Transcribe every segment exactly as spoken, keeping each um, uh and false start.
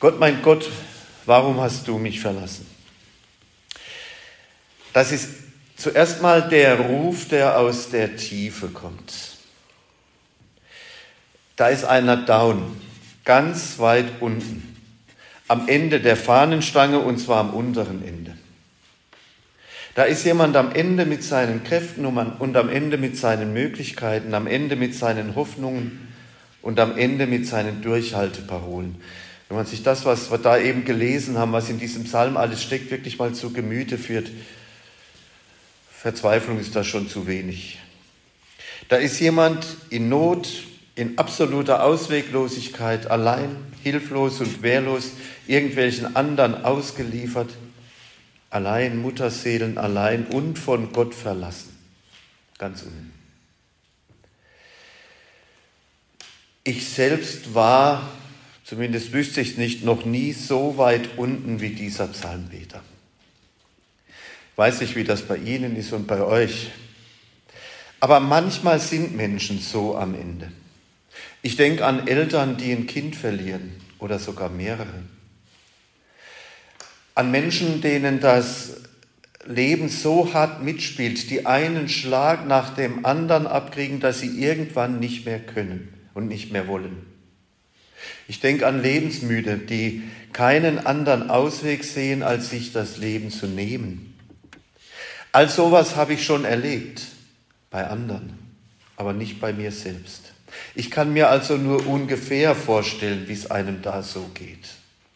Gott, mein Gott, warum hast du mich verlassen? Das ist zuerst mal der Ruf, der aus der Tiefe kommt. Da ist einer down, ganz weit unten, am Ende der Fahnenstange und zwar am unteren Ende. Da ist jemand am Ende mit seinen Kräften und am Ende mit seinen Möglichkeiten, am Ende mit seinen Hoffnungen und am Ende mit seinen Durchhalteparolen. Wenn man sich das, was wir da eben gelesen haben, was in diesem Psalm alles steckt, wirklich mal zu Gemüte führt, Verzweiflung ist da schon zu wenig. Da ist jemand in Not, in absoluter Ausweglosigkeit, allein, hilflos und wehrlos, irgendwelchen anderen ausgeliefert, allein, Mutterseelen allein und von Gott verlassen. Ganz unten. Ich selbst war, zumindest wüsste ich es nicht, noch nie so weit unten wie dieser Psalmbeter. Ich weiß nicht, wie das bei Ihnen ist und bei euch. Aber manchmal sind Menschen so am Ende. Ich denke an Eltern, die ein Kind verlieren oder sogar mehrere. An Menschen, denen das Leben so hart mitspielt, die einen Schlag nach dem anderen abkriegen, dass sie irgendwann nicht mehr können und nicht mehr wollen. Ich denke an Lebensmüde, die keinen anderen Ausweg sehen, als sich das Leben zu nehmen. All sowas habe ich schon erlebt, bei anderen, aber nicht bei mir selbst. Ich kann mir also nur ungefähr vorstellen, wie es einem da so geht.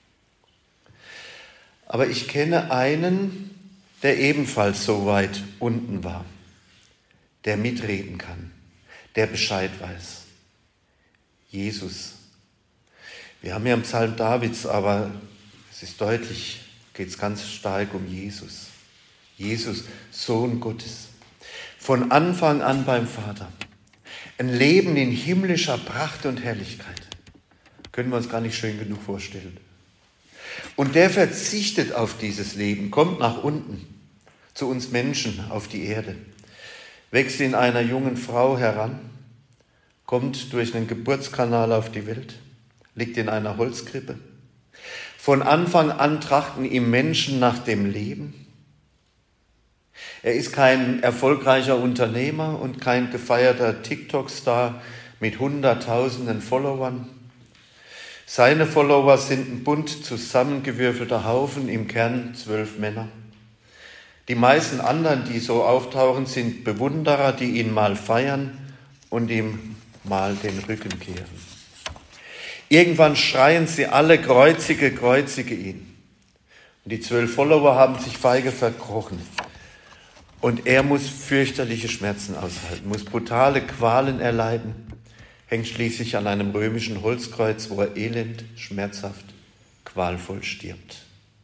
Aber ich kenne einen, der ebenfalls so weit unten war, der mitreden kann, der Bescheid weiß. Jesus. Wir haben ja im Psalm Davids, aber es ist deutlich, geht es ganz stark um Jesus. Jesus, Sohn Gottes, von Anfang an beim Vater. Ein Leben in himmlischer Pracht und Herrlichkeit. Können wir uns gar nicht schön genug vorstellen. Und der verzichtet auf dieses Leben, kommt nach unten, zu uns Menschen auf die Erde, wächst in einer jungen Frau heran, kommt durch einen Geburtskanal auf die Welt, liegt in einer Holzkrippe. Von Anfang an trachten ihm Menschen nach dem Leben. Er ist kein erfolgreicher Unternehmer und kein gefeierter TikTok-Star mit hunderttausenden Followern. Seine Follower sind ein bunt zusammengewürfelter Haufen, im Kern zwölf Männer. Die meisten anderen, die so auftauchen, sind Bewunderer, die ihn mal feiern und ihm mal den Rücken kehren. Irgendwann schreien sie alle, kreuzige, kreuzige ihn. Und die zwölf Follower haben sich feige verkrochen. Und er muss fürchterliche Schmerzen aushalten, muss brutale Qualen erleiden, hängt schließlich an einem römischen Holzkreuz, wo er elend, schmerzhaft, qualvoll stirbt.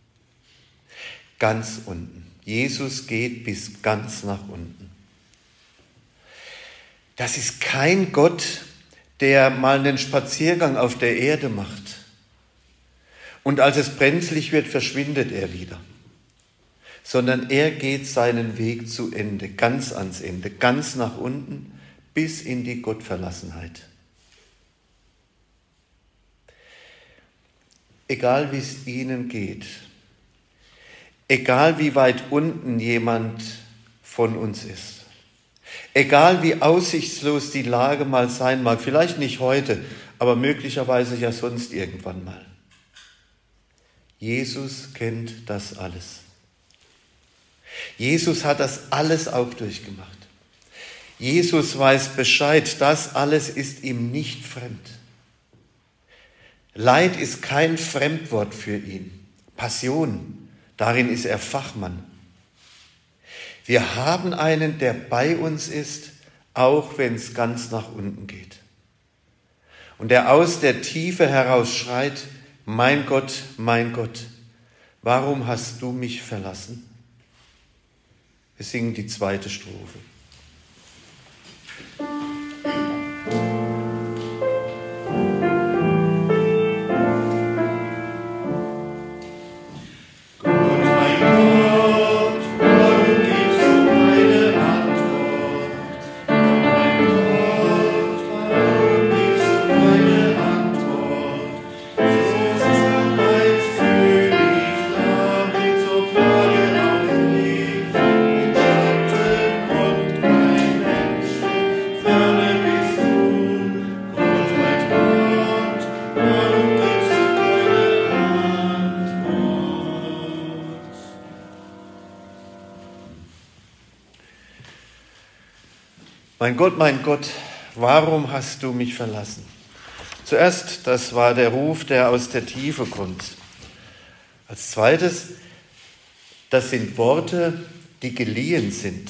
Ganz unten. Jesus geht bis ganz nach unten. Das ist kein Gott, der mal einen Spaziergang auf der Erde macht. Und als es brenzlig wird, verschwindet er wieder. Sondern er geht seinen Weg zu Ende, ganz ans Ende, ganz nach unten, bis in die Gottverlassenheit. Egal wie es Ihnen geht, egal wie weit unten jemand von uns ist, egal wie aussichtslos die Lage mal sein mag, vielleicht nicht heute, aber möglicherweise ja sonst irgendwann mal. Jesus kennt das alles. Jesus hat das alles auch durchgemacht. Jesus weiß Bescheid, das alles ist ihm nicht fremd. Leid ist kein Fremdwort für ihn. Passion, darin ist er Fachmann. Wir haben einen, der bei uns ist, auch wenn es ganz nach unten geht. Und der aus der Tiefe heraus schreit, mein Gott, mein Gott, warum hast du mich verlassen? Wir singen die zweite Strophe. Antwort. Mein Gott, mein Gott, warum hast du mich verlassen? Zuerst, das war der Ruf, der aus der Tiefe kommt. Als zweites, das sind Worte, die geliehen sind.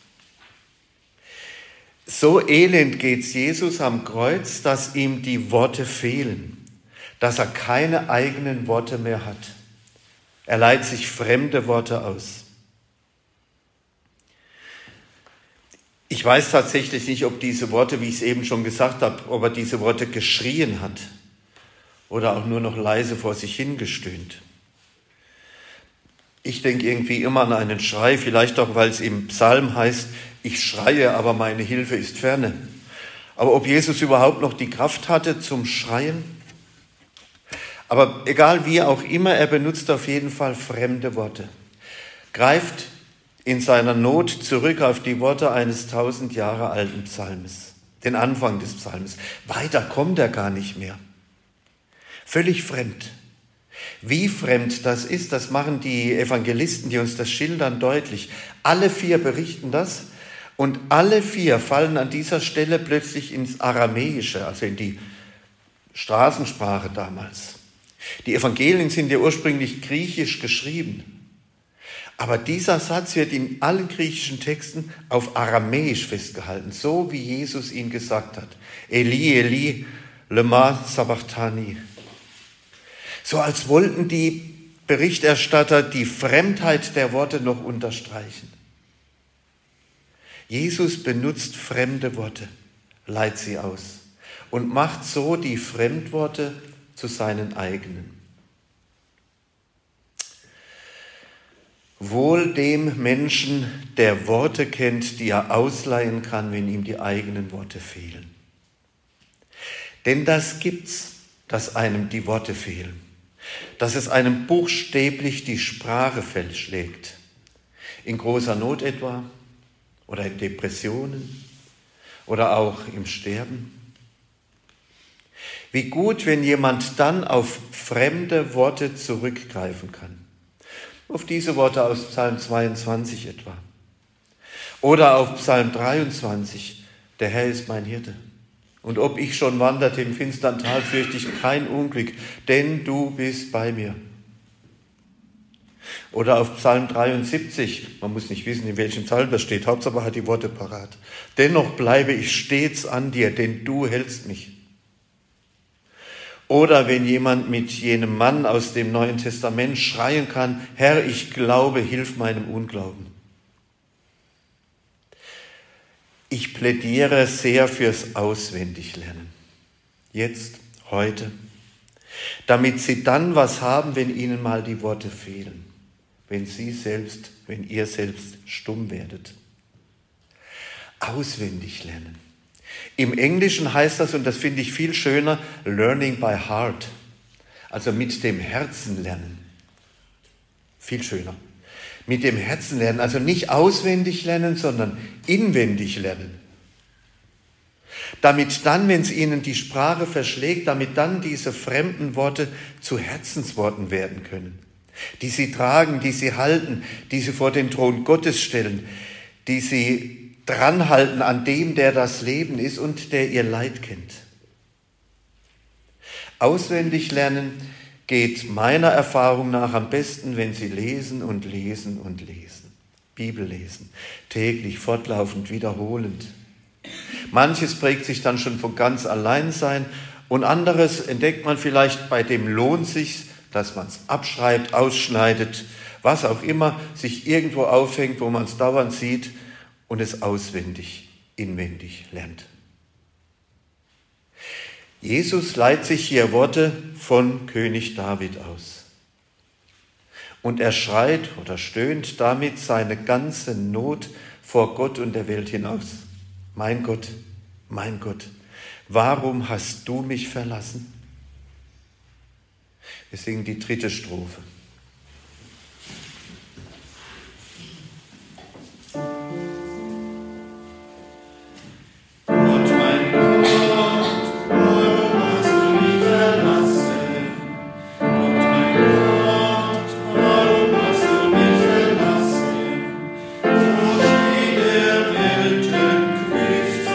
So elend geht's Jesus am Kreuz, dass ihm die Worte fehlen, dass er keine eigenen Worte mehr hat. Er leiht sich fremde Worte aus. Ich weiß tatsächlich nicht, ob diese Worte, wie ich es eben schon gesagt habe, ob er diese Worte geschrien hat oder auch nur noch leise vor sich hingestöhnt. Ich denke irgendwie immer an einen Schrei, vielleicht auch, weil es im Psalm heißt, ich schreie, aber meine Hilfe ist ferne. Aber ob Jesus überhaupt noch die Kraft hatte zum Schreien? Aber egal wie auch immer, er benutzt auf jeden Fall fremde Worte. Greift in seiner Not zurück auf die Worte eines tausend Jahre alten Psalmes, den Anfang des Psalmes. Weiter kommt er gar nicht mehr. Völlig fremd. Wie fremd das ist, das machen die Evangelisten, die uns das schildern, deutlich. Alle vier berichten das und alle vier fallen an dieser Stelle plötzlich ins Aramäische, also in die Straßensprache damals. Die Evangelien sind ja ursprünglich griechisch geschrieben. Aber dieser Satz wird in allen griechischen Texten auf Aramäisch festgehalten, so wie Jesus ihn gesagt hat. Eli, Eli, lema sabachthani. So als wollten die Berichterstatter die Fremdheit der Worte noch unterstreichen. Jesus benutzt fremde Worte, leiht sie aus und macht so die Fremdworte zu seinen eigenen. Wohl dem Menschen, der Worte kennt, die er ausleihen kann, wenn ihm die eigenen Worte fehlen. Denn das gibt's, dass einem die Worte fehlen, dass es einem buchstäblich die Sprache verschlägt. In großer Not etwa oder in Depressionen oder auch im Sterben. Wie gut, wenn jemand dann auf fremde Worte zurückgreifen kann. Auf diese Worte aus Psalm zweiundzwanzig etwa. Oder auf Psalm dreiundzwanzig, der Herr ist mein Hirte. Und ob ich schon wanderte im finstern Tal, fürchte ich kein Unglück, denn du bist bei mir. Oder auf Psalm dreiundsiebzig, man muss nicht wissen, in welchem Psalm das steht, Hauptsache hat die Worte parat. Dennoch bleibe ich stets an dir, denn du hältst mich. Oder wenn jemand mit jenem Mann aus dem Neuen Testament schreien kann, Herr, ich glaube, hilf meinem Unglauben. Ich plädiere sehr fürs Auswendiglernen. Jetzt, heute. Damit Sie dann was haben, wenn Ihnen mal die Worte fehlen. Wenn Sie selbst, wenn ihr selbst stumm werdet. Auswendig lernen. Im Englischen heißt das, und das finde ich viel schöner, learning by heart. Also mit dem Herzen lernen. Viel schöner. Mit dem Herzen lernen, also nicht auswendig lernen, sondern inwendig lernen. Damit dann, wenn es Ihnen die Sprache verschlägt, damit dann diese fremden Worte zu Herzensworten werden können, die Sie tragen, die Sie halten, die Sie vor den Thron Gottes stellen, die Sie dranhalten an dem, der das Leben ist und der Ihr Leid kennt. Auswendig lernen geht meiner Erfahrung nach am besten, wenn Sie lesen und lesen und lesen. Bibel lesen, täglich, fortlaufend, wiederholend. Manches prägt sich dann schon von ganz allein sein und anderes entdeckt man vielleicht, bei dem lohnt sich, dass man es abschreibt, ausschneidet, was auch immer, sich irgendwo aufhängt, wo man es dauernd sieht und es auswendig, inwendig lernt. Jesus leiht sich hier Worte von König David aus. Und er schreit oder stöhnt damit seine ganze Not vor Gott und der Welt hinaus. Mein Gott, mein Gott, warum hast du mich verlassen? Wir singen die dritte Strophe. Christ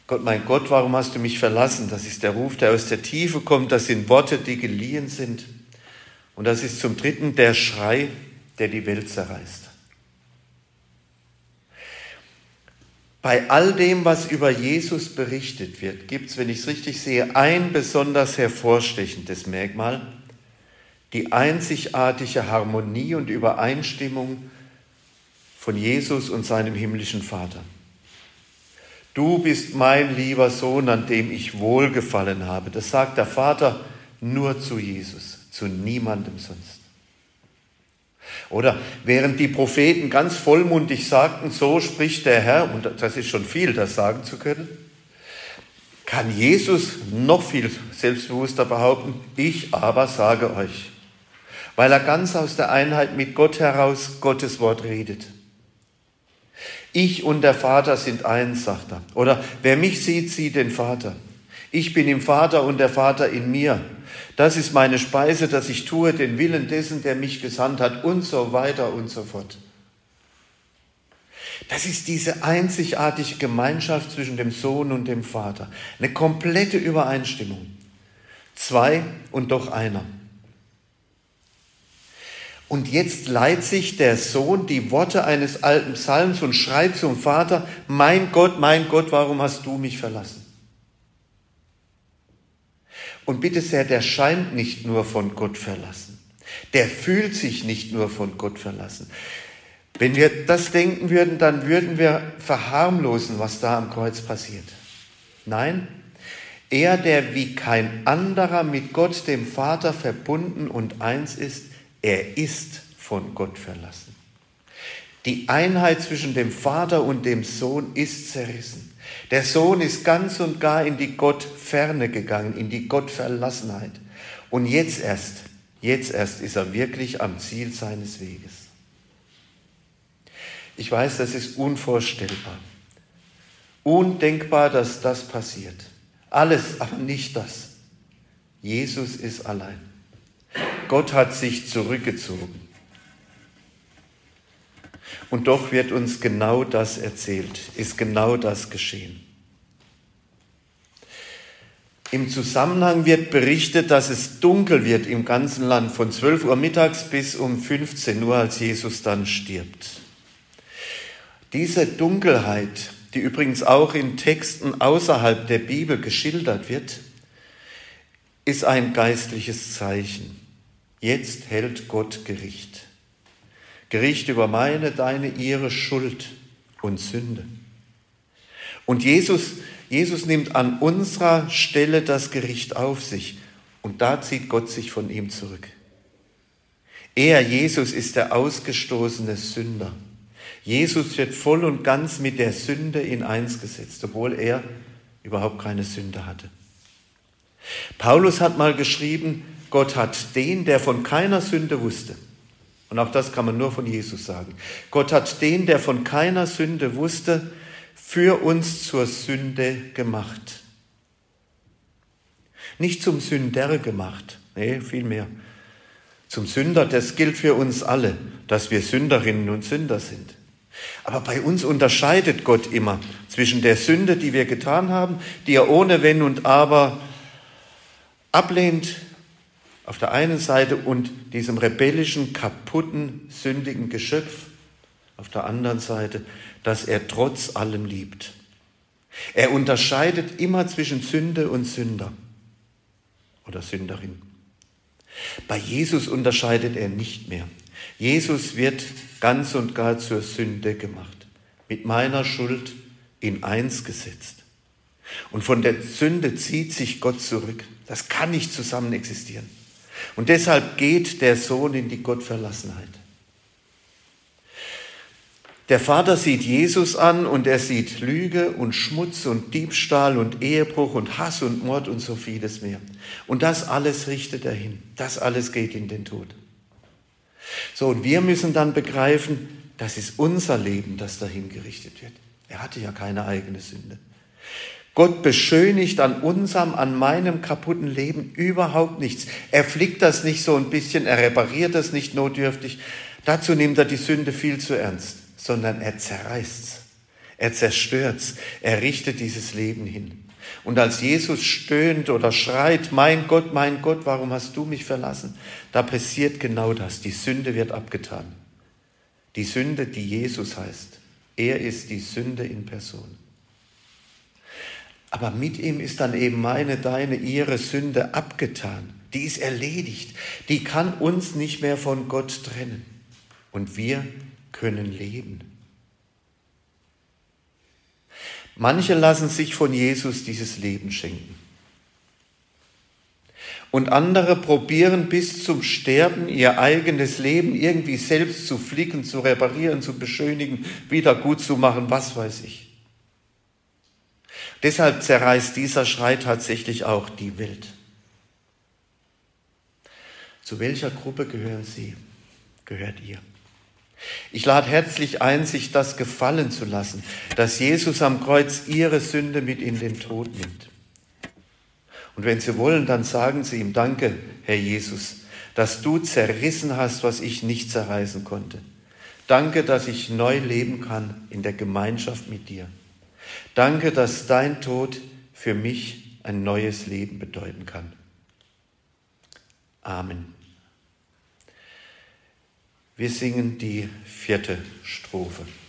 Gott, mein Gott, warum hast du mich verlassen? Das ist der Ruf, der aus der Tiefe kommt. Das sind Worte, die geliehen sind. Und das ist zum Dritten der Schrei, der die Welt zerreißt. Bei all dem, was über Jesus berichtet wird, gibt es, wenn ich es richtig sehe, ein besonders hervorstechendes Merkmal: die einzigartige Harmonie und Übereinstimmung von Jesus und seinem himmlischen Vater. Du bist mein lieber Sohn, an dem ich wohlgefallen habe. Das sagt der Vater nur zu Jesus, zu niemandem sonst. Oder während die Propheten ganz vollmundig sagten, so spricht der Herr, und das ist schon viel, das sagen zu können, kann Jesus noch viel selbstbewusster behaupten, ich aber sage euch, weil er ganz aus der Einheit mit Gott heraus Gottes Wort redet. Ich und der Vater sind eins, sagt er. Oder wer mich sieht, sieht den Vater. Ich bin im Vater und der Vater in mir. Das ist meine Speise, dass ich tue den Willen dessen, der mich gesandt hat, und so weiter und so fort. Das ist diese einzigartige Gemeinschaft zwischen dem Sohn und dem Vater. Eine komplette Übereinstimmung. Zwei und doch einer. Und jetzt leiht sich der Sohn die Worte eines alten Psalms und schreit zum Vater, mein Gott, mein Gott, warum hast du mich verlassen? Und bitte sehr, der scheint nicht nur von Gott verlassen. Der fühlt sich nicht nur von Gott verlassen. Wenn wir das denken würden, dann würden wir verharmlosen, was da am Kreuz passiert. Nein, er, der wie kein anderer mit Gott, dem Vater, verbunden und eins ist, er ist von Gott verlassen. Die Einheit zwischen dem Vater und dem Sohn ist zerrissen. Der Sohn ist ganz und gar in die Gottferne gegangen, in die Gottverlassenheit. Und jetzt erst, jetzt erst ist er wirklich am Ziel seines Weges. Ich weiß, das ist unvorstellbar. Undenkbar, dass das passiert. Alles, aber nicht das. Jesus ist allein. Gott hat sich zurückgezogen. Und doch wird uns genau das erzählt, ist genau das geschehen. Im Zusammenhang wird berichtet, dass es dunkel wird im ganzen Land von zwölf Uhr mittags bis um fünfzehn Uhr, als Jesus dann stirbt. Diese Dunkelheit, die übrigens auch in Texten außerhalb der Bibel geschildert wird, ist ein geistliches Zeichen. Jetzt hält Gott Gericht. Gericht über meine, deine, ihre Schuld und Sünde. Und Jesus, Jesus nimmt an unserer Stelle das Gericht auf sich. Und da zieht Gott sich von ihm zurück. Er, Jesus, ist der ausgestoßene Sünder. Jesus wird voll und ganz mit der Sünde in eins gesetzt, obwohl er überhaupt keine Sünde hatte. Paulus hat mal geschrieben, Gott hat den, der von keiner Sünde wusste, und auch das kann man nur von Jesus sagen, Gott hat den, der von keiner Sünde wusste, für uns zur Sünde gemacht. Nicht zum Sünder gemacht, nee, vielmehr zum Sünder. Das gilt für uns alle, dass wir Sünderinnen und Sünder sind. Aber bei uns unterscheidet Gott immer zwischen der Sünde, die wir getan haben, die er ohne Wenn und Aber ablehnt, auf der einen Seite, und diesem rebellischen, kaputten, sündigen Geschöpf auf der anderen Seite, das er trotz allem liebt. Er unterscheidet immer zwischen Sünde und Sünder oder Sünderin. Bei Jesus unterscheidet er nicht mehr. Jesus wird ganz und gar zur Sünde gemacht, mit meiner Schuld in eins gesetzt. Und von der Sünde zieht sich Gott zurück. Das kann nicht zusammen existieren. Und deshalb geht der Sohn in die Gottverlassenheit. Der Vater sieht Jesus an und er sieht Lüge und Schmutz und Diebstahl und Ehebruch und Hass und Mord und so vieles mehr. Und das alles richtet er hin. Das alles geht in den Tod. So, und wir müssen dann begreifen, das ist unser Leben, das dahin gerichtet wird. Er hatte ja keine eigene Sünde. Gott beschönigt an unserem, an meinem kaputten Leben überhaupt nichts. Er flickt das nicht so ein bisschen, er repariert das nicht notdürftig. Dazu nimmt er die Sünde viel zu ernst, sondern er zerreißt's. Er zerstört's. Er richtet dieses Leben hin. Und als Jesus stöhnt oder schreit, mein Gott, mein Gott, warum hast du mich verlassen? Da passiert genau das. Die Sünde wird abgetan. Die Sünde, die Jesus heißt. Er ist die Sünde in Person. Aber mit ihm ist dann eben meine, deine, ihre Sünde abgetan. Die ist erledigt. Die kann uns nicht mehr von Gott trennen. Und wir können leben. Manche lassen sich von Jesus dieses Leben schenken. Und andere probieren bis zum Sterben ihr eigenes Leben irgendwie selbst zu flicken, zu reparieren, zu beschönigen, wieder gut zu machen, was weiß ich. Deshalb zerreißt dieser Schrei tatsächlich auch die Welt. Zu welcher Gruppe gehören Sie? Gehört ihr? Ich lade herzlich ein, sich das gefallen zu lassen, dass Jesus am Kreuz Ihre Sünde mit in den Tod nimmt. Und wenn Sie wollen, dann sagen Sie ihm, danke, Herr Jesus, dass du zerrissen hast, was ich nicht zerreißen konnte. Danke, dass ich neu leben kann in der Gemeinschaft mit dir. Danke, dass dein Tod für mich ein neues Leben bedeuten kann. Amen. Wir singen die vierte Strophe.